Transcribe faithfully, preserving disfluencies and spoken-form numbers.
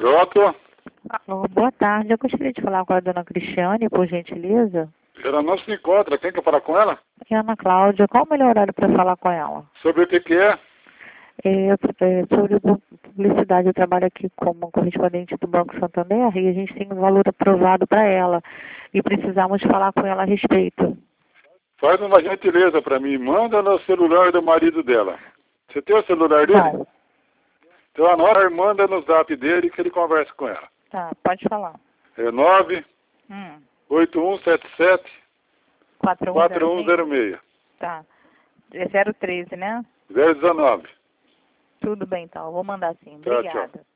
Pronto. Alô, boa tarde. Eu gostaria de falar com a dona Cristiane, por gentileza. Ela não se encontra. Quem quer falar com ela? É a Ana Cláudia. Qual o melhor horário para falar com ela? Sobre o que que é? É, é, sobre publicidade, eu trabalho aqui como correspondente do Banco Santander e a gente tem um valor aprovado para ela e precisamos falar com ela a respeito. Faz uma gentileza para mim. Manda no celular do marido dela. Você tem o celular dele? Não. Então anota e manda no zap dele que ele conversa com ela. Tá, pode falar. É nove Hum. oito um sete sete quatro quatro um um zero seis. Tá. É zero treze, né? zero dezenove. Tudo bem, então. Eu vou mandar sim. Tchau, Obrigada. tchau.